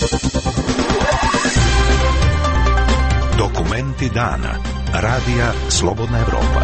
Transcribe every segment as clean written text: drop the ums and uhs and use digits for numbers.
Dokumenti dana. Radija Slobodna Evropa.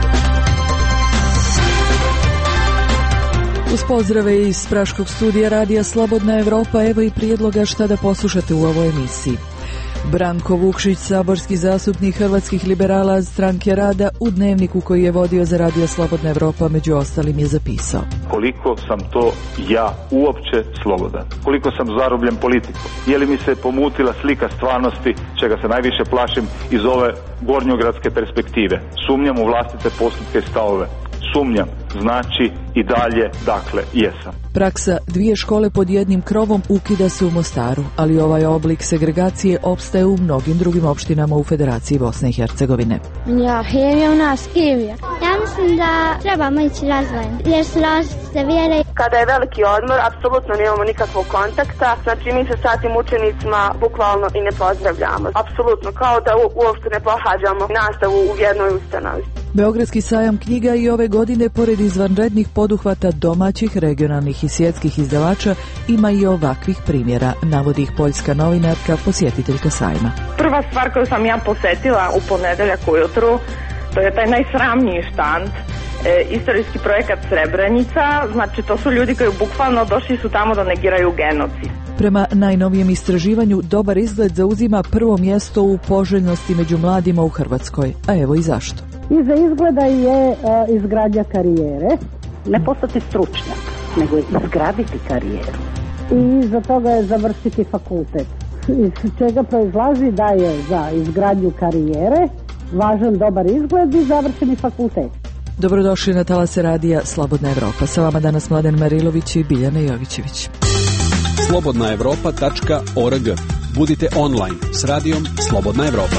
Uz pozdrave iz praškog studija Radija Slobodna Evropa, evo i prijedloga šta da poslušate u ovoj emisiji. Branko Vukšić, saborski zastupnik hrvatskih liberala Stranke Rada, u dnevniku koji je vodio za Radio Slobodna Evropa među ostalim je zapisao: koliko sam to ja uopće slobodan, koliko sam zarobljen politikom, je li mi se pomutila slika stvarnosti, čega se najviše plašim iz ove gornjogradske perspektive. Sumnjam u vlastite postupke i stavove. Sumnjam znači i dalje, dakle, jesam. Praksa dvije škole pod jednim krovom ukida se u Mostaru, ali ovaj oblik segregacije opstaje u mnogim drugim opštinama u Federaciji Bosne i Hercegovine. Ja, hemija u nas, hemija. Ja mislim da trebamo ići razdvojeni, jer su različite vjere. Kada je veliki odmor, apsolutno nemamo nikakvog kontakta, znači mi se sa tim učenicima bukvalno i ne pozdravljamo. Apsolutno, kao da uopšte ne pohađamo nastavu u jednoj ustanovi. Beogradski sajam knjiga i ove godine, pored izvanrednih poduhvata domaćih, regionalnih i svjetskih izdavača, ima i ovakvih primjera, navodi ih poljska novinarka, posjetiteljka sajma. Prva stvar koju sam ja posjetila u ponedeljak ujutru, to je taj najsramniji štand, istorijski projekat Srebrenica. Znači to su ljudi koji bukvalno došli su tamo da negiraju genocid. Prema najnovijem istraživanju, dobar izgled zauzima prvo mjesto u poželjnosti među mladima u Hrvatskoj. A evo i zašto. Iza izgleda je izgradnja karijere. Ne postati stručnjak, nego izgraditi karijeru. I iza toga je završiti fakultet. Iz čega proizlazi da je za izgradnju karijere važan dobar izgled i završeni fakultet. Dobrodošli na talase Radija Slobodna Evropa. Sa vama danas Mladen Marilović i Biljana Jovićević. slobodnaevropa.org. Budite online s radijom Slobodna Evropa.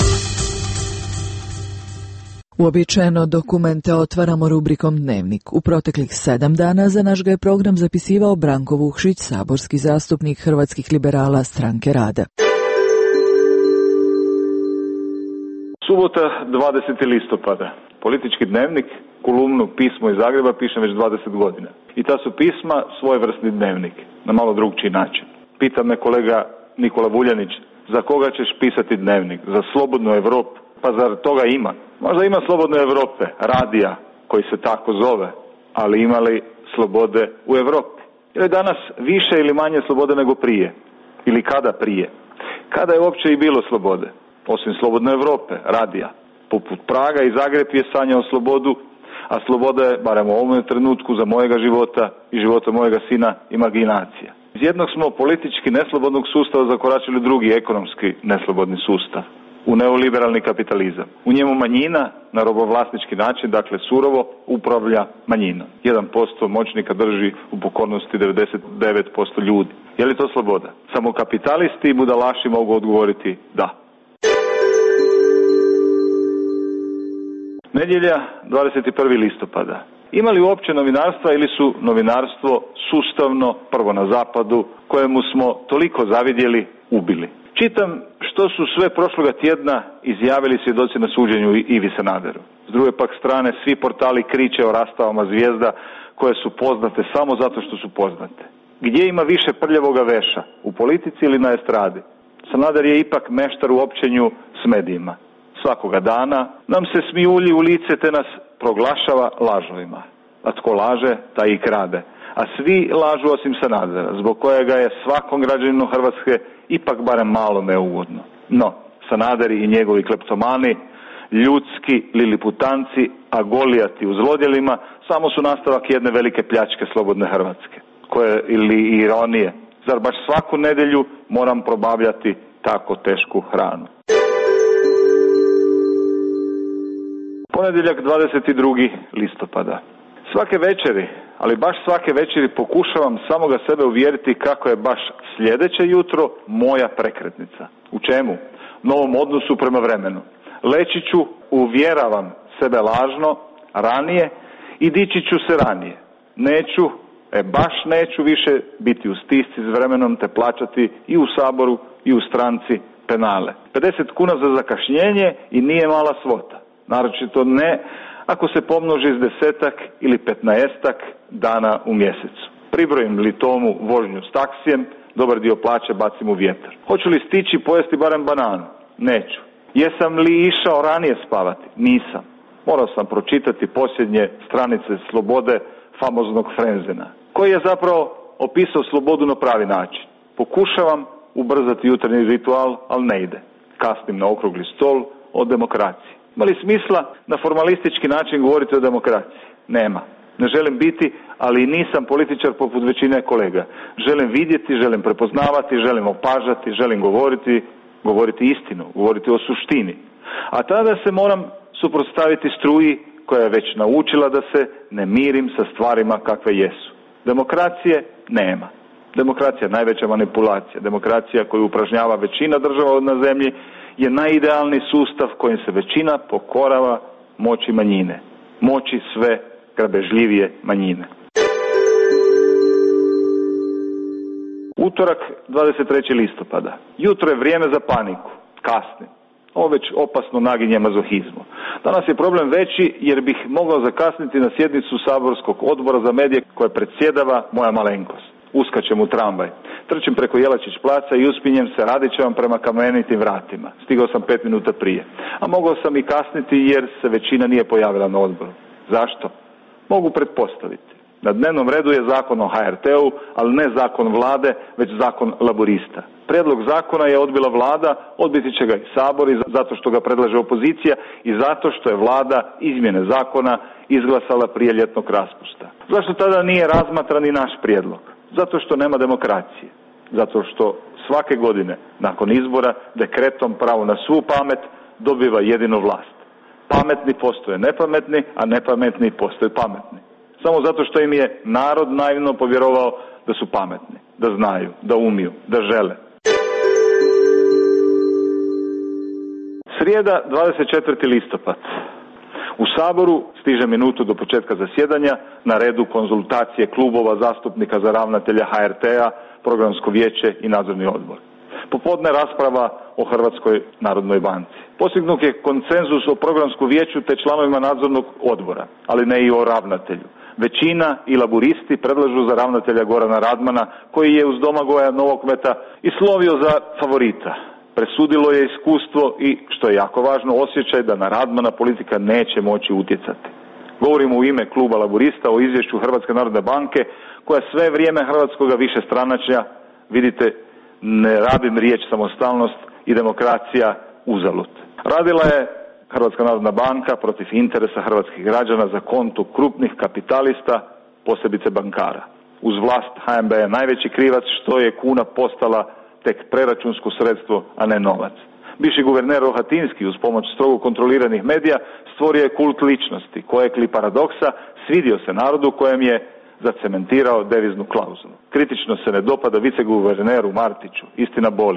Uobičajeno dokumente otvaramo rubrikom Dnevnik. U proteklih 7 dana za naš ga je program zapisivao Branko Vukšić, saborski zastupnik hrvatskih liberala Stranke Rada. Subota, 20. listopada. Politički dnevnik, kolumnu Pismo iz Zagreba pišem već 20 godina. I ta su pisma svojevrsni dnevnik, na malo drugčiji način. Pita me kolega Nikola Vuljanić, za koga ćeš pisati dnevnik? Za Slobodnu Evropu? Pa zar toga ima? Možda ima Slobodne Evrope, radija, koji se tako zove, ali ima li slobode u Evropi? Je li danas više ili manje slobode nego prije? Ili kada prije? Kada je uopće i bilo slobode? Osim Slobodne Evrope, radija. Poput Praga i Zagreb je sanjao slobodu, a sloboda je, barem u ovom trenutku, za mojega života i života mojega sina, imaginacija. Iz jednog smo politički neslobodnog sustava zakoračili u drugi ekonomski neslobodni sustav, u neoliberalni kapitalizam. U njemu manjina na robovlasnički način, dakle surovo, upravlja manjinom. 1% moćnika drži u pokornosti 99% ljudi. Je li to sloboda? Samo kapitalisti i budalaši mogu odgovoriti da. Nedjelja, 21. listopada. Ima li uopće novinarstva ili su novinarstvo sustavno, prvo na zapadu, kojemu smo toliko zavidjeli, ubili? Čitam što su sve prošloga tjedna izjavili svjedoci na suđenju Ivi Sanaderu. S druge pak strane, svi portali kriče o rastavama zvijezda koje su poznate samo zato što su poznate. Gdje ima više prljavoga veša? U politici ili na estradi? Sanader je ipak meštar u općenju s medijima. Svakoga dana nam se smijulji u lice te nas proglašava lažovima. A tko laže, taj i krade. A svi lažu osim Sanadera, zbog kojega je svakom građaninu Hrvatske ipak barem malo neugodno. No, Sanaderi i njegovi kleptomani, ljudski liliputanci, a golijati u zlodjelima, samo su nastavak jedne velike pljačke slobodne Hrvatske. Koje, ili ironije, zar baš svaku nedjelju moram probavljati tako tešku hranu? Ponedjeljak, 22. listopada. Svake večeri, ali baš svake večeri pokušavam samoga sebe uvjeriti kako je baš sljedeće jutro moja prekretnica. U čemu? Novom odnosu prema vremenu. Leći ću, uvjeravam sebe lažno, ranije i dići ću se ranije. Neću, baš neću više biti u stisci s vremenom te plaćati i u Saboru i u stranci penale. 50 kuna za zakašnjenje i nije mala svota. Naročito ne ako se pomnoži s 10 ili 15 dana u mjesecu. Pribrojim li tomu vožnju s taksijem, dobar dio plaće bacim u vjetar. Hoću li stići pojesti barem bananu? Neću. Jesam li išao ranije spavati? Nisam. Morao sam pročitati posljednje stranice Slobode, famoznog Frenzena, koji je zapravo opisao slobodu na pravi način. Pokušavam ubrzati jutarnji ritual, ali ne ide. Kasnim na okrugli stol o demokraciji. Ima li smisla na formalistički način govoriti o demokraciji? Nema. Ne želim biti, ali i nisam političar poput većine kolega. Želim vidjeti, želim prepoznavati, želim opažati, želim govoriti istinu, govoriti o suštini. A tada se moram suprotstaviti struji koja je već naučila da se ne mirim sa stvarima kakve jesu. Demokracije nema. Demokracija je najveća manipulacija. Demokracija koju upražnjava većina država na zemlji je najidealniji sustav kojim se većina pokorava moći manjine. Moći sve grabežljivije manjine. Utorak, 23. listopada. Jutro je vrijeme za paniku. Kasnim. Ovo već opasno naginje mazohizmu. Danas je problem veći jer bih mogao zakasniti na sjednicu saborskog odbora za medije koje predsjedava moja malenkost. Uskačem u tramvaj. Trčim preko Jelačić placa i uspinjem se Radićevom prema kamenitim vratima. Stigao sam 5 minuta prije. A mogao sam i kasniti jer se većina nije pojavila na odboru. Zašto? Mogu pretpostaviti. Na dnevnom redu je zakon o HRT-u, ali ne zakon vlade, već zakon laburista. Prijedlog zakona je odbila vlada, odbiti će ga i Sabor zato što ga predlaže opozicija i zato što je vlada izmjene zakona izglasala prije ljetnog raspusta. Zašto tada nije razmatran i naš prijedlog? Zato što nema demokracije. Zato što svake godine, nakon izbora, dekretom pravo na svu pamet dobiva jedino vlast. Pametni postoje nepametni, a nepametni postoje pametni. Samo zato što im je narod naivno povjerovao da su pametni, da znaju, da umiju, da žele. Srijeda, 24. listopad. U Saboru stiže minutu do početka zasjedanja, na redu konzultacije klubova zastupnika za ravnatelja HRT-a, programsko vijeće i nadzorni odbor. Popodne rasprava o Hrvatskoj narodnoj banci. Postignut je konsenzus o programskom vijeću te članovima nadzornog odbora, ali ne i o ravnatelju. Većina i laburisti predlažu za ravnatelja Gorana Radmana, koji je uz Domagoja Novokmeta i slovio za favorita. Presudilo je iskustvo i, što je jako važno, osjećaj da na Radmana politika neće moći utjecati. Govorimo u ime kluba laburista o izvješću Hrvatske narodne banke, koja sve vrijeme hrvatskoga višestranačja, vidite, ne rabim riječ samostalnost i demokracija uzalud. Radila je Hrvatska narodna banka protiv interesa hrvatskih građana za konto krupnih kapitalista, posebice bankara. Uz vlast HNB je najveći krivac što je kuna postala tek preračunsko sredstvo, a ne novac. Bivši guverner Rohatinski uz pomoć strogo kontroliranih medija stvorio je kult ličnosti, kojeg li paradoksa svidio se narodu kojem je zacementirao deviznu klauzulu. Kritično se ne dopada viceguverneru Martiću. Istina boli.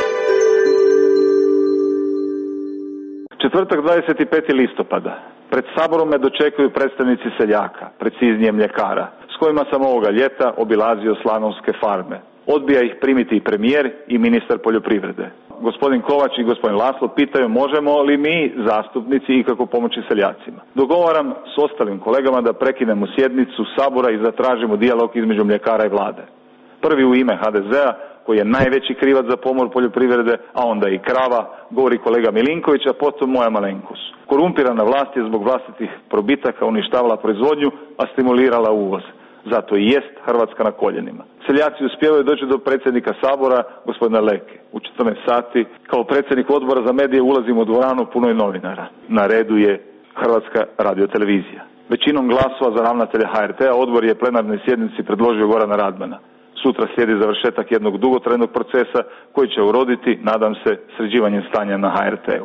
Četvrtak, 25. listopada. Pred Saborom me dočekuju predstavnici seljaka, preciznije mljekara, s kojima sam ovoga ljeta obilazio slanovske farme. Odbija ih primiti i premijer i ministar poljoprivrede. Gospodin Kovač i gospodin Laslo pitaju možemo li mi, zastupnici, ikako pomoći seljacima. Dogovaram s ostalim kolegama da prekinemo sjednicu Sabora i zatražimo dijalog između mljekara i vlade. Prvi u ime HDZ-a, koji je najveći krivac za pomor poljoprivrede, a onda i krava, govori kolega Milinković, a potom moja malenkost. Korumpirana vlast je zbog vlastitih probitaka uništavala proizvodnju, a stimulirala uvoz. Zato i jest Hrvatska na koljenima. Seljaci uspijevaju doći do predsjednika Sabora, gospodina Leke. U 14 sati, kao predsjednik odbora za medije, ulazim u dvoranu punoj novinara. Na redu je Hrvatska radiotelevizija. Većinom glasova za ravnatelja HRT-a odbor je plenarnoj sjednici predložio Gorana Radmana. Sutra slijedi završetak jednog dugotrajnog procesa koji će uroditi, nadam se, sređivanjem stanja na HRT-u.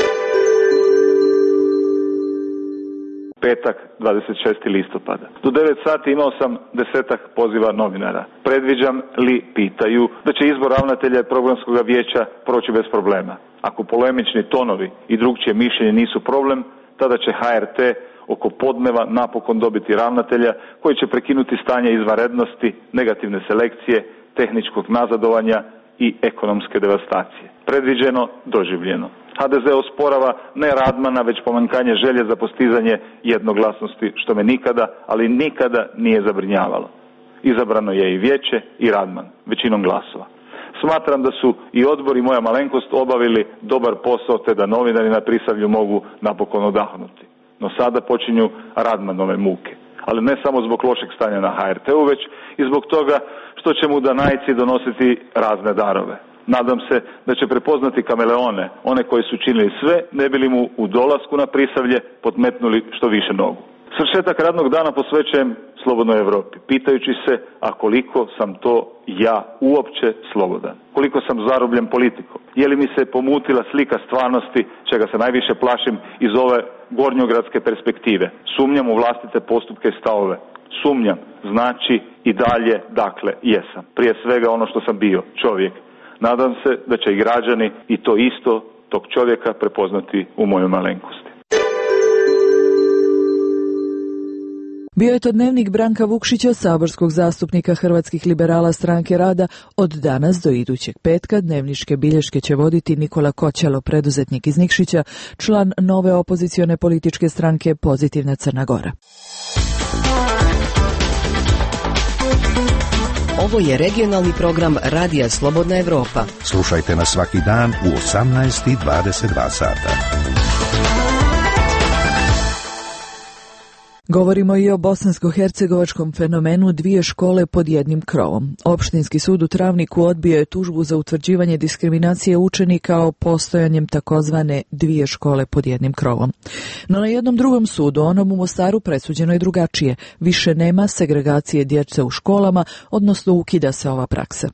Petak, 26. listopada. Do 9 sati imao sam 10 poziva novinara. Predviđam li, pitaju, da će izbor ravnatelja programskog vijeća proći bez problema. Ako polemični tonovi i drugčije mišljenje nisu problem, tada će HRT oko podneva napokon dobiti ravnatelja koji će prekinuti stanje izvanrednosti, negativne selekcije, tehničkog nazadovanja i ekonomske devastacije. Predviđeno, doživljeno. HDZ osporava ne Radmana, već pomankanje želje za postizanje jednoglasnosti, što me nikada, ali nikada nije zabrinjavalo. izabrano je i vijeće i Radman, većinom glasova. Smatram da su i odbor i moja malenkost obavili dobar posao te da novinari na Prisavlju mogu napokon odahnuti. No sada počinju Radmanove muke. Ali ne samo zbog lošeg stanja na HRT-u, već i zbog toga što će mu danajci donositi razne darove. Nadam se da će prepoznati kameleone, one koji su činili sve, ne bili mu u dolasku na Prisavlje podmetnuli što više nogu. Svršetak radnog dana posvećujem slobodnoj Europi, pitajući se, a koliko sam to ja uopće slobodan? Koliko sam zarobljen politikom? Je li mi se pomutila slika stvarnosti, čega se najviše plašim iz ove gornjogradske perspektive? Sumnjam u vlastite postupke i stavove. Sumnjam, znači i dalje, dakle, jesam. Prije svega ono što sam bio, čovjek. Nadam se da će i građani i to isto tog čovjeka prepoznati u mojoj malenkosti. Bio je to dnevnik Branka Vukšića, saborskog zastupnika Hrvatskih liberala Stranke rada. Od danas do idućeg petka dnevničke bilješke će voditi Nikola Koćalo, preduzetnik iz Nikšića, član nove opozicione političke stranke Pozitivna Crna Gora. Ovo je regionalni program Radija Slobodna Evropa. Slušajte nas svaki dan u 18:22 sata. Govorimo i o bosansko-hercegovačkom fenomenu dvije škole pod jednim krovom. Opštinski sud u Travniku odbio je tužbu za utvrđivanje diskriminacije učenika o postojanjem takozvane dvije škole pod jednim krovom. No na jednom drugom sudu, onom u Mostaru, presuđeno je drugačije. Više nema segregacije djece u školama, odnosno ukida se ova praksa.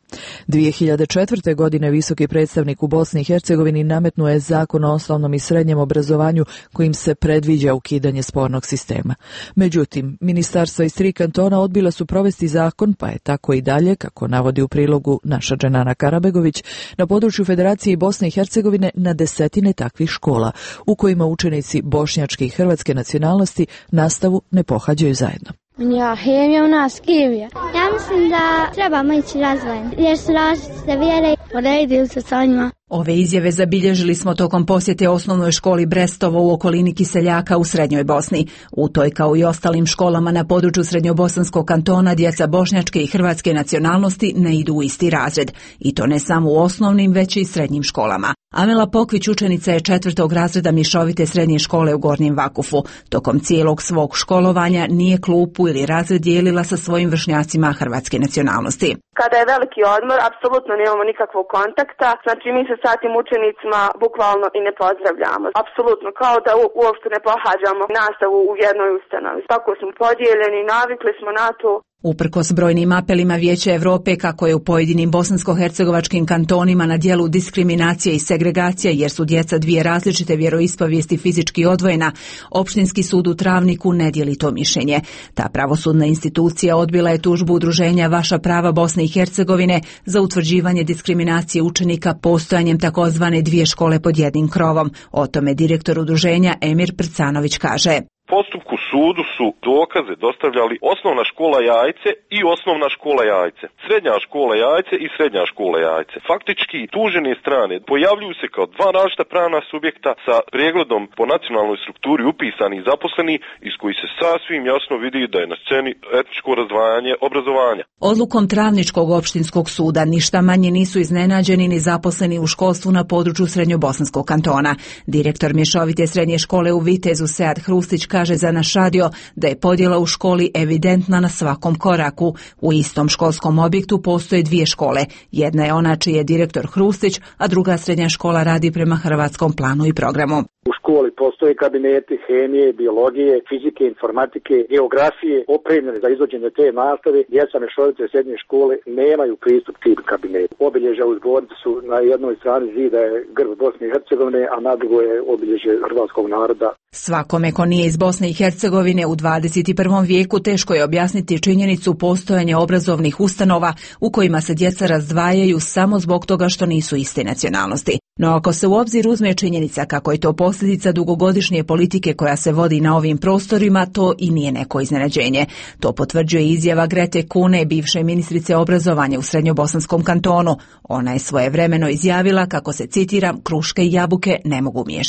2004. godine visoki predstavnik u Bosni i Hercegovini nametnuo je zakon o osnovnom i srednjem obrazovanju kojim se predviđa ukidanje spornog sistema. Međutim, ministarstva iz 3 kantona odbila su provesti zakon, pa je tako i dalje, kako navodi u prilogu naša Dženana Karabegović, na području Federacije Bosne i Hercegovine na desetine takvih škola, u kojima učenici bošnjačke i hrvatske nacionalnosti nastavu ne pohađaju zajedno. Ja, hemija u nas, kemija. Ja mislim da trebamo ići razvojno, jer su različite vjere, poredili se sa njima. Ove izjave zabilježili smo tokom posjete osnovnoj školi Brestovo u okolini Kiseljaka u Srednjoj Bosni. U toj, kao i ostalim školama na području Srednjobosanskog kantona, djeca bošnjačke i hrvatske nacionalnosti ne idu u isti razred. I to ne samo u osnovnim, već i srednjim školama. Amela Pokvić učenica je 4. razreda mješovite srednje škole u Gornjem Vakufu. Tokom cijelog svog školovanja nije klupu ili razred dijelila sa svojim vršnjacima hrvatske nacionalnosti. Kada je veliki odmor, apsolutno nemamo nikakvog kontakta, znači mi se sa tim učenicima bukvalno i ne pozdravljamo. Apsolutno, kao da uopšte ne pohađamo nastavu u jednoj ustanovi. Tako smo podijeljeni, navikli smo na to. Uprkos brojnim apelima Vijeća Europe kako je u pojedinim bosansko-hercegovačkim kantonima na djelu diskriminacija i segregacija jer su djeca dvije različite vjeroispovijesti fizički odvojena, Opštinski sud u Travniku ne dijeli to mišljenje. Ta pravosudna institucija odbila je tužbu udruženja Vaša prava Bosne i Hercegovine za utvrđivanje diskriminacije učenika postojanjem takozvane dvije škole pod jednim krovom. O tome direktor udruženja Emir Prcanović kaže. Postupku sudu su dokaze dostavljali osnovna škola Jajce i osnovna škola Jajce, srednja škola Jajce i srednja škola Jajce. Faktički tužene strane pojavljuju se kao dva različita pravna subjekta sa pregledom po nacionalnoj strukturi upisani i zaposleni, iz koji se sasvim jasno vidi da je na sceni etničko razdvajanje obrazovanja. Odlukom Travničkog opštinskog suda ništa manje nisu iznenađeni ni zaposleni u školstvu na području Srednjobosanskog kantona. Direktor mješovite srednje škole u Vitezu Sead Hrustić kaže za naš radio da je podjela u školi evidentna na svakom koraku. U istom školskom objektu postoje dvije škole. Jedna je ona čiji je direktor Hrustić, a druga srednja škola radi prema hrvatskom planu i programu. U školi postoje kabineti hemije, biologije, fizike, informatike, geografije, opremljene za izvođenje te nastave. Djeca mješovite srednje škole nemaju pristup tim kabinetu. Obilježja u zbornici su na jednoj strani zida je grb Bosne i Hercegovine, a na drugoj je obilježje hrvatskog naroda. Svakome ko nije iz Bosne i Hercegovine u 21. vijeku teško je objasniti činjenicu postojanja obrazovnih ustanova u kojima se djeca razdvajaju samo zbog toga što nisu iste nacionalnosti. No ako se u obzir uzme činjenica kako je to posljedica dugogodišnje politike koja se vodi na ovim prostorima, to i nije neko iznenađenje. To potvrđuje izjava Grete Kune, bivše ministrice obrazovanja u Srednjobosanskom kantonu. Ona je svojevremeno izjavila kako se, citiram, kruške i jabuke ne mogu miješati.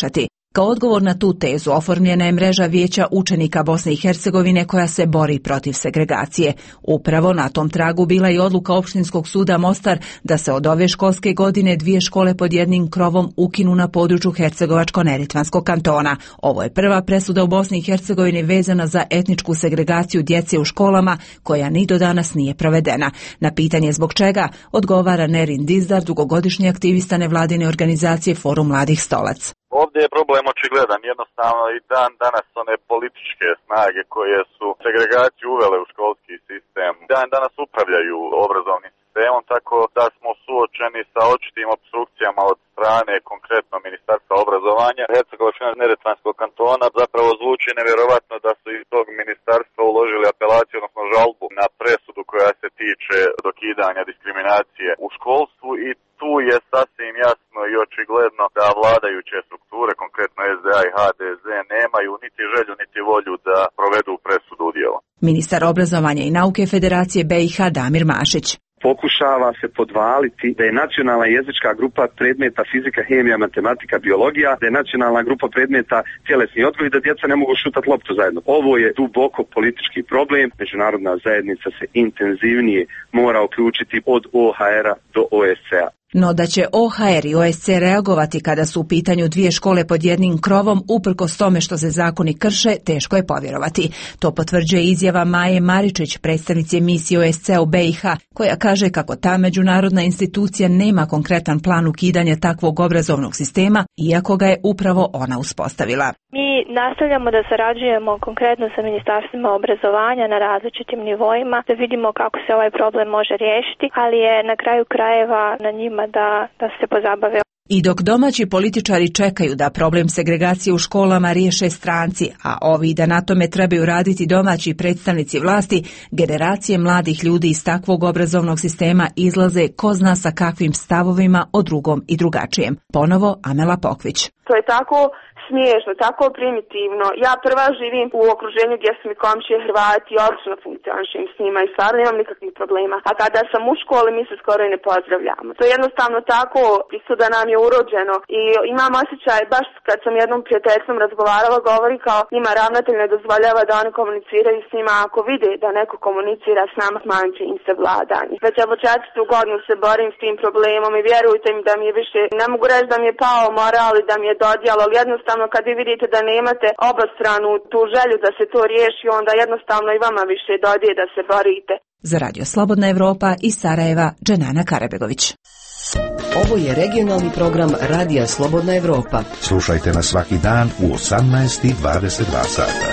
Kao odgovor na tu tezu oformljena je mreža Vijeća učenika Bosne i Hercegovine koja se bori protiv segregacije. Upravo na tom tragu bila i odluka Opštinskog suda Mostar da se od ove školske godine 2 škole pod jednim krovom ukinu na području Hercegovačko-Neretvanskog kantona. Ovo je prva presuda u Bosni i Hercegovini vezana za etničku segregaciju djece u školama koja ni do danas nije provedena. Na pitanje zbog čega odgovara Nerin Dizdar, dugogodišnji aktivista nevladine organizacije Forum mladih Stolac. Ovdje je problem očigledan, jednostavno i dan danas one političke snage koje su segregaciju uvele u školski sistem, dan danas upravljaju obrazovnim sistemom, tako da smo suočeni sa očitim opstrukcijama od strane konkretno Ministarstva obrazovanja Hercegovačko-Neretvanskog kantona. Zapravo zvuči nevjerovatno da su iz tog ministarstva uložili apelaciju, odnosno žalbu na presudu koja se tiče dokidanja diskriminacije u školstvu i tu je sasvim jasno i očigledno da vladajuće strukture, konkretno SDA i HDZ, nemaju niti želju niti volju da provedu presudu u djelo. Ministar obrazovanja i nauke Federacije BiH Damir Mašić. Pokušava se podvaliti da je nacionalna jezička grupa predmeta fizika, hemija, matematika, biologija, da je nacionalna grupa predmeta tjelesni odgoj i da djeca ne mogu šutati loptu zajedno. Ovo je duboko politički problem. Međunarodna zajednica se intenzivnije mora uključiti od OHR-a do OSCE-a. No da će OHR i OSC reagovati kada su u pitanju 2 škole pod jednim krovom, uprkos tome što se zakoni krše, teško je povjerovati. To potvrđuje izjava Maje Maričić, predstavnice misije OSC u BiH, koja kaže kako ta međunarodna institucija nema konkretan plan ukidanja takvog obrazovnog sistema, iako ga je upravo ona uspostavila. Mi nastavljamo da sarađujemo konkretno sa ministarstvima obrazovanja na različitim nivoima, da vidimo kako se ovaj problem može riješiti, ali je na kraju krajeva na njima da se pozabave. I dok domaći političari čekaju da problem segregacije u školama riješe stranci, a ovi da na tome trebaju raditi domaći predstavnici vlasti, generacije mladih ljudi iz takvog obrazovnog sistema izlaze ko zna sa kakvim stavovima o drugom i drugačijem. Ponovo Amela Pokvić. To je tako smiješno, tako primitivno. Ja prva živim u okruženju gdje su mi komšije Hrvati, odlično funkcionišem s njima i stvarno nemam nikakvih problema. A kada sam u školi mi se skoro i ne pozdravljamo. To je jednostavno tako, isto da nam je urođeno i imam osjećaj, baš kad sam jednom prijateljstvom razgovarala, govori kao njima ravnatelj ne dozvoljava da oni komuniciraju s njima, ako vide da neko komunicira s nama, smanjit će im se vladanje. Već evo 4. godinu se borim s tim problemom i vjerujte mi da mi je više, ne mogu reći da mi je pao moral i da mi je dodjelo, ali jednostavno kad vi vidite da nemate obostranu tu želju da se to riješi, onda jednostavno i vama više dodije da se borite. Za Radio Slobodna Evropa iz Sarajeva, Dženana Karabegović. Ovo je regionalni program Radija Slobodna Evropa. Slušajte nas svaki dan u 18:22 sata.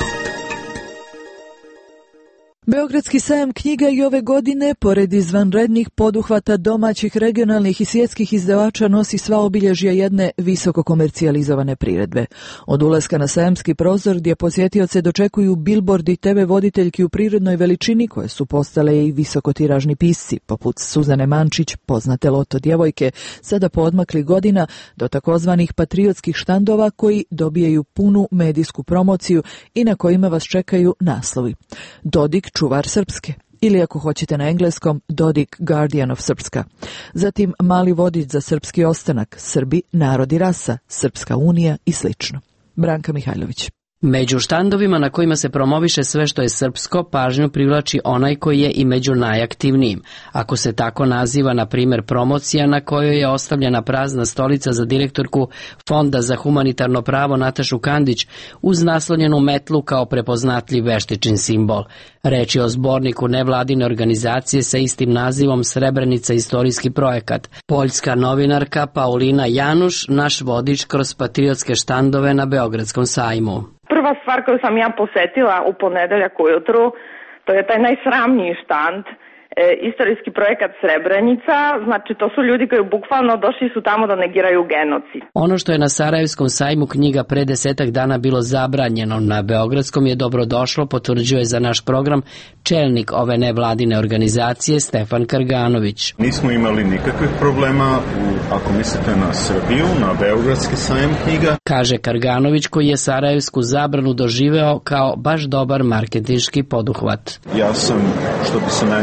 Beogradski sajam knjiga i ove godine, pored izvanrednih poduhvata domaćih, regionalnih i svjetskih izdavača, nosi sva obilježja jedne visoko komercijalizovane priredbe. Od ulaska na sajamski prozor, gdje posjetioce dočekuju bilbordi TV voditeljki u prirodnoj veličini, koje su postale i visokotiražni pisci, poput Suzane Mančić, poznate Loto djevojke, sada poodmakli godina, do takozvanih patriotskih štandova koji dobijaju punu medijsku promociju i na kojima vas čekaju naslovi. Dodik, čuvar Srpske, ili ako hoćete na engleskom, Dodik, Guardian of Srpska. Zatim mali vodič za srpski ostanak, Srbi, narod i rasa, Srpska unija i slično. Branka Mihajlović. Među štandovima na kojima se promoviše sve što je srpsko, pažnju privlači onaj koji je i među najaktivnijim. Ako se tako naziva, na primjer, promocija na kojoj je ostavljena prazna stolica za direktorku Fonda za humanitarno pravo Natašu Kandić uz naslonjenu metlu kao prepoznatljiv veštičin simbol. Reč je o zborniku nevladine organizacije sa istim nazivom Srebrenica istorijski projekat. Poljska novinarka Paulina Januš, naš vodič kroz patriotske štandove na Beogradskom sajmu. Prva stvar koju sam ja posetila u ponedeljak ujutru, to je taj najsramniji štand, istorijski projekat Srebrenica, znači to su ljudi koji bukvalno došli su tamo da negiraju genocid. Ono što je na Sarajevskom sajmu knjiga pre 10 dana bilo zabranjeno, na Beogradskom je dobrodošlo, potvrđuje za naš program čelnik ove nevladine organizacije Stefan Karganović. Nismo imali nikakvih problema, ako mislite na Srbiju, na Beogradski sajam knjiga. Kaže Karganović, koji je Sarajevsku zabranu doživeo kao baš dobar marketinški poduhvat. Ja sam, što bi se na engleskom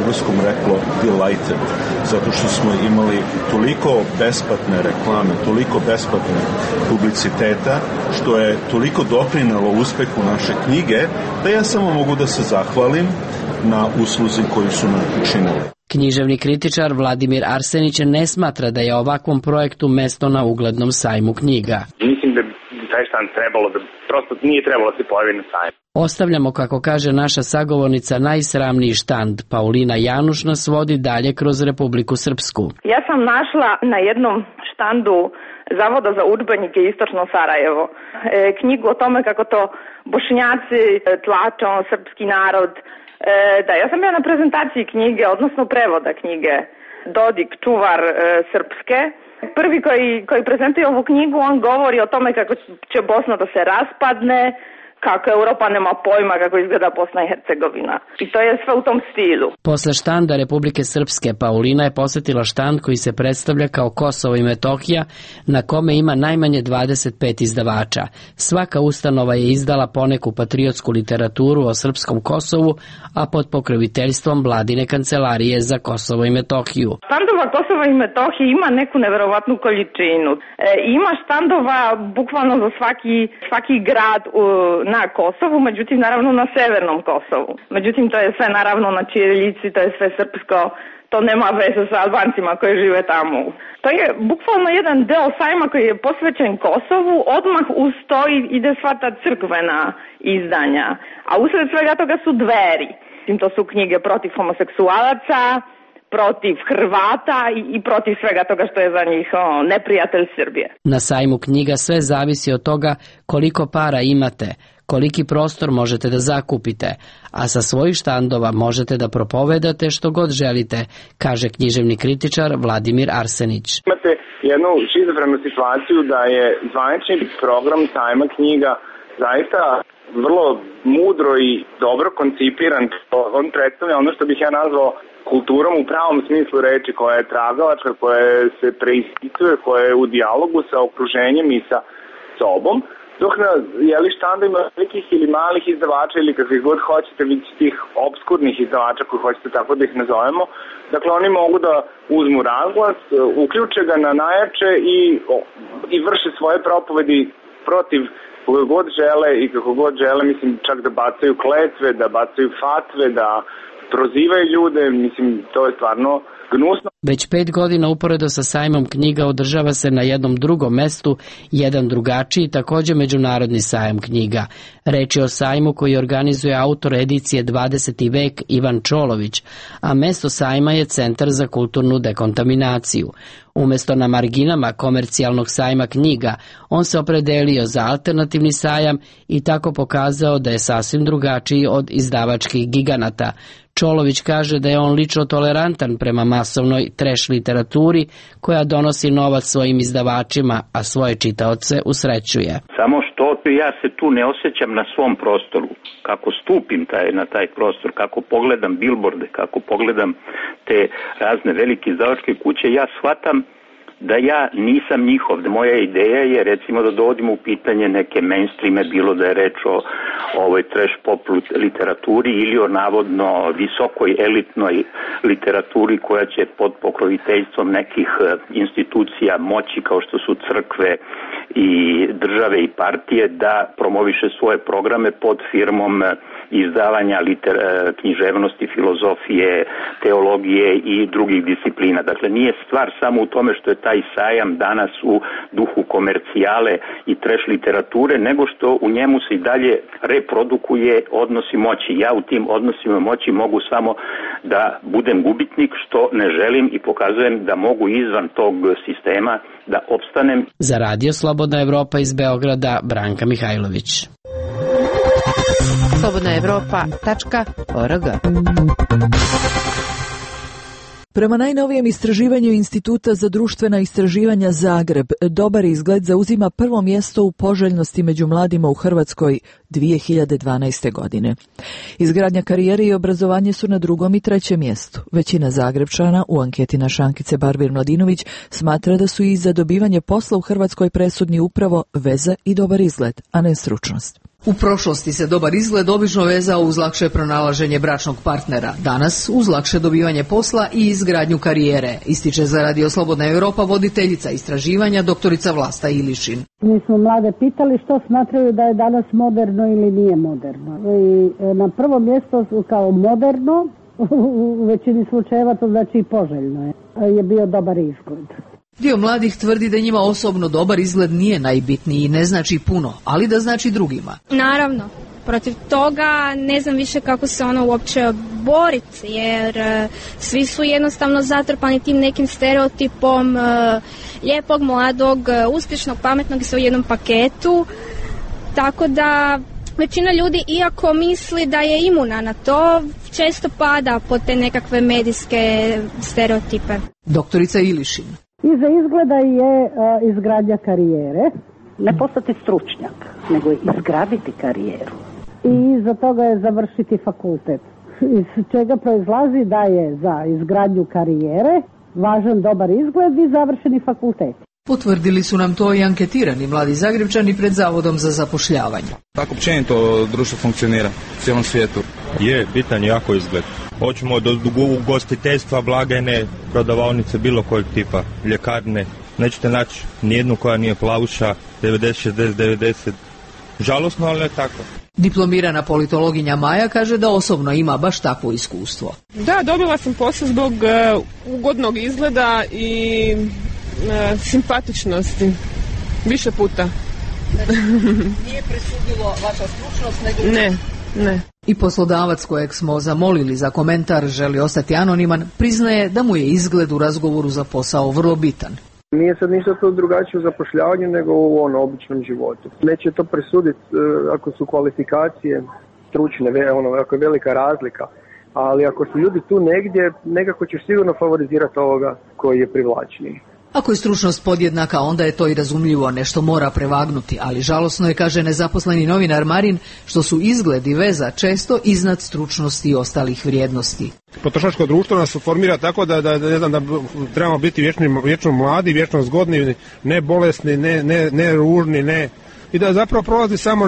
reklo delighted, zato što smo imali toliko besplatne reklame, toliko besplatne publiciteta, što je toliko doprinelo uspehu naše knjige, da ja samo mogu da se zahvalim na usluzi koju su nam učinili. Književni kritičar Vladimir Arsenić ne smatra da je ovakvom projektu mesto na uglednom sajmu knjiga. Mislim da taj štand trebalo da prosto nije trebalo da se pojavi na sajmu. Ostavljamo, kako kaže naša sagovornica, najsramniji štand. Paulina Januš nas vodi dalje kroz Republiku Srpsku. Ja sam našla na jednom štandu Zavoda za udžbenike Istočno Sarajevo knjigu o tome kako to Bošnjaci tlače srpski narod. Da, ja sam bila na prezentaciji knjige, odnosno prevoda knjige Dodik, čuvar srpske. Prvi koji prezentuje ovu knjigu, on govori o tome kako će Bosna da se raspadne, kako Europa nema pojma kako izgleda Bosna i Hercegovina. I to je sve u tom stilu. Posle štanda Republike Srpske, Paulina je posjetila štand koji se predstavlja kao Kosovo i Metohija, na kome ima najmanje 25 izdavača. Svaka ustanova je izdala poneku patriotsku literaturu o srpskom Kosovu, a pod pokroviteljstvom Vladine kancelarije za Kosovo i Metohiju. Štandova Kosova i Metohije ima neku neverovatnu količinu. Ima štandova bukvalno za svaki grad na Kosovu, međutim naravno na severnom Kosovu. Međutim to je sve naravno na ćirilici, to je sve srpsko, to nema veze sa Albancima koji žive tamo. To je bukvalno jedan deo sajma koji je posvećen Kosovu, odmah uz to ide sva ta crkvena izdanja, a usred svega toga su dveri. To su knjige protiv homoseksualaca, protiv Hrvata i protiv svega toga što je za njih neprijatelj Srbije. Na sajmu knjiga sve zavisi od toga koliko para imate, koliki prostor možete da zakupite, a sa svojih štandova možete da propovedate što god želite, kaže književni kritičar Vladimir Arsenić. Imate jednu šizofrenu situaciju da je zvanični program sajma knjiga zaista vrlo mudro i dobro koncipiran. On predstavlja ono što bih ja nazvao kulturom u pravom smislu reči, koja je tragalačka, koja se preispituje, koja je u dijalogu sa okruženjem i sa sobom, dok na štandovima velikih ili malih izdavača ili kakvih god hoćete, vidjeti tih obskurnih izdavača koji hoćete tako da ih nazovemo, dakle oni mogu da uzmu razglas, uključe ga na najjače i vrše svoje propovedi protiv koga god žele i kako god žele, mislim čak da bacaju kletve, da bacaju fatve, da prozivaju ljude, mislim to je stvarno gnusno. Već 5 godina uporedo sa sajmom knjiga održava se na jednom drugom mestu jedan drugačiji, također međunarodni sajam knjiga. Reč je o sajmu koji organizuje autor edicije 20. vek Ivan Čolović, a mesto sajma je Centar za kulturnu dekontaminaciju. Umjesto na marginama komercijalnog sajma knjiga, on se opredelio za alternativni sajam i tako pokazao da je sasvim drugačiji od izdavačkih giganata. Čolović kaže da je on lično tolerantan prema masovnoj trash literaturi koja donosi novac svojim izdavačima, a svoje čitaoce usrećuje. Samo što ja se tu ne osjećam na svom prostoru. Kako stupim na taj prostor, kako pogledam bilborde, kako pogledam te razne velike izdavačke kuće, ja shvatam da ja nisam njihov. Moja ideja je recimo da dovodimo u pitanje neke mainstreame, bilo da je reč o ovoj trash pop literaturi ili o navodno visokoj elitnoj literaturi koja će pod pokroviteljstvom nekih institucija moći kao što su crkve i države i partije da promoviše svoje programe pod firmom izdavanja književnosti, filozofije, teologije i drugih disciplina. Dakle, nije stvar samo u tome što je taj sajam danas u duhu komercijale i trash literature, nego što u njemu se i dalje reprodukuje odnosi moći. Ja u tim odnosima moći mogu samo da budem gubitnik, što ne želim i pokazujem da mogu izvan tog sistema da opstanem. Za Radio Slobodna Evropa iz Beograda, Branka Mihajlović. slobodnaevropa.org. Prema najnovijem istraživanju Instituta za društvena istraživanja Zagreb, dobar izgled zauzima prvo mjesto u poželjnosti među mladima u Hrvatskoj 2012. godine. Izgradnja karijere i obrazovanje su na drugom i trećem mjestu. Većina Zagrebčana u anketi naše Ankice Barbir-Mladinović smatra da su i za dobivanje posla u Hrvatskoj presudni upravo veze i dobar izgled, a ne stručnost. U prošlosti se dobar izgled obično vezao uz lakše pronalaženje bračnog partnera, danas uz lakše dobivanje posla i izgradnju karijere, ističe za Radio Slobodna Europa voditeljica istraživanja doktorica Vlasta Ilišin. Mi smo mlade pitali što smatraju da je danas moderno ili nije moderno. I na prvo mjesto kao moderno, u većini slučajeva to znači i poželjno je bio dobar izgled. Dio mladih tvrdi da njima osobno dobar izgled nije najbitniji i ne znači puno, ali da znači drugima. Naravno, protiv toga ne znam više kako se uopće boriti, jer svi su jednostavno zatrpani tim nekim stereotipom lijepog, mladog, uspješnog, pametnog i sve u jednom paketu, tako da većina ljudi, iako misli da je imuna na to, često pada pod te nekakve medijske stereotipe. Doktorica Ilišin. Iza izgleda je izgradnja karijere, ne postati stručnjak, nego izgraditi karijeru. I iza toga je završiti fakultet, iz čega proizlazi da je za izgradnju karijere važan dobar izgled i završeni fakultet. Potvrdili su nam to i anketirani mladi Zagrepčani pred Zavodom za zapošljavanje. Tako općenito društvo funkcionira u cijelom svijetu. Je, bitan jako izgled. Hoćemo do ugostiteljstva, blagajne, prodavaonice bilo kojeg tipa, ljekarne. Nećete naći nijednu koja nije plavuša, 90, 60, 90. Žalosno, ali ne tako. Diplomirana politologinja Maja kaže da osobno ima baš takvo iskustvo. Da, dobila sam posao zbog ugodnog izgleda i simpatičnosti. Više puta. Nije presudilo vaša stručnost, nego... Ne. I poslodavac kojeg smo zamolili za komentar, želi ostati anoniman, priznaje da mu je izgled u razgovoru za posao vrlo bitan. Nije sad ništa to drugačije u zapošljavanju nego u običnom životu. Neće to presuditi ako su kvalifikacije stručne, ako je velika razlika, ali ako su ljudi tu negdje, nekako ćeš sigurno favorizirati ovoga koji je privlačniji. Ako je stručnost podjednaka, onda je to i razumljivo, nešto mora prevagnuti, ali žalosno je, kaže nezaposleni novinar Marin, što su izgled i veza često iznad stručnosti i ostalih vrijednosti. Potrošačko društvo nas formira tako da trebamo biti vječno mladi, vječno zgodni, ne bolesni, ne ružni, ne... I da zapravo prolazi samo,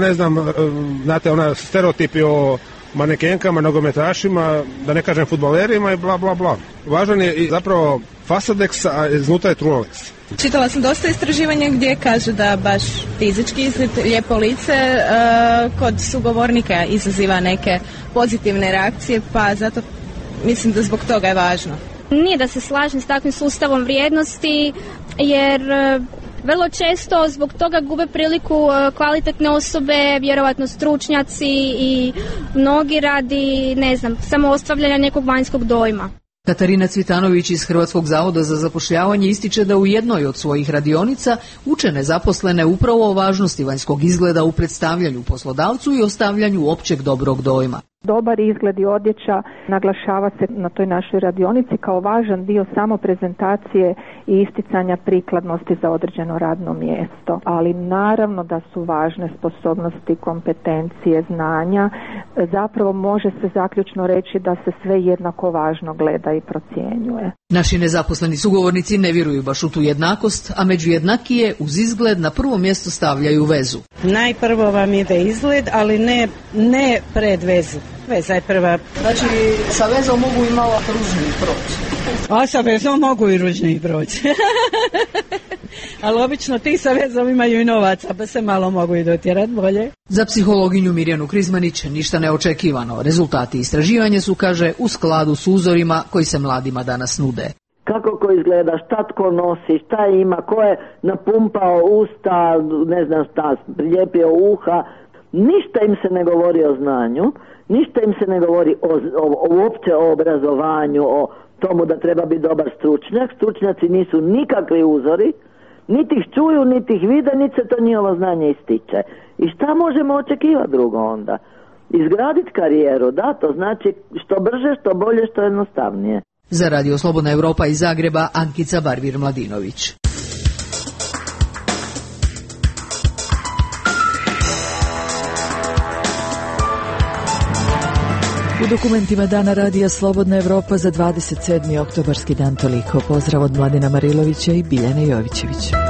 stereotipi o manekenkama, nogometašima, da ne kažem fudbalerima i bla bla bla. Važan je i zapravo fasadeks, a iznutra je trunoleks. Čitala sam dosta istraživanja gdje kaže da baš fizički izgled, lijepo lice kod sugovornika izaziva neke pozitivne reakcije, pa zato mislim da zbog toga je važno. Nije da se slažem s takvim sustavom vrijednosti, jer vrlo često zbog toga gube priliku kvalitetne osobe, vjerovatno stručnjaci i mnogi radi, samo ostavljanja nekog vanjskog dojma. Katarina Cvitanović iz Hrvatskog zavoda za zapošljavanje ističe da u jednoj od svojih radionica uče nezaposlene upravo o važnosti vanjskog izgleda u predstavljanju poslodavcu i ostavljanju općeg dobrog dojma. Dobar izgled i odjeća naglašava se na toj našoj radionici kao važan dio samo prezentacije i isticanja prikladnosti za određeno radno mjesto. Ali naravno da su važne sposobnosti, kompetencije, znanja. Zapravo može se zaključno reći da se sve jednako važno gleda i procjenjuje. Naši nezaposleni sugovornici ne vjeruju baš u tu jednakost, a među jednakije uz izgled na prvo mjesto stavljaju vezu. Najprvo vam ide izgled, ali ne pred vezu. Veza je prva. Znači, sa vezom mogu i malo ružniji proći. A sa vezom mogu i ružniji proći. Ali obično ti sa vezom imaju i novaca, pa se malo mogu i dotjerati bolje. Za psihologinju Mirjanu Krizmanić ništa neočekivano. Rezultati istraživanja su, kaže, u skladu s uzorima koji se mladima danas nude. Kako ko izgleda, šta tko nosi, šta ima, ko je napumpao usta, lijepio uha. Ništa im se ne govori o znanju, ništa im se ne govori uopće o obrazovanju, o tomu da treba biti dobar stručnjak. Stručnjaci nisu nikakvi uzori, niti ih čuju, niti ih vide, niti se to njihovo znanje ističe. I šta možemo očekivati drugo onda? Izgraditi karijeru, da, to znači što brže, što bolje, što jednostavnije. Za Radio Slobodna Europa iz Zagreba, Ankica Barvir-Mladinović. U dokumentima Dana Radija Slobodna Europa za 27. oktobarski dan toliko. Pozdrav od Mladena Marilovića i Biljane Jovićevića.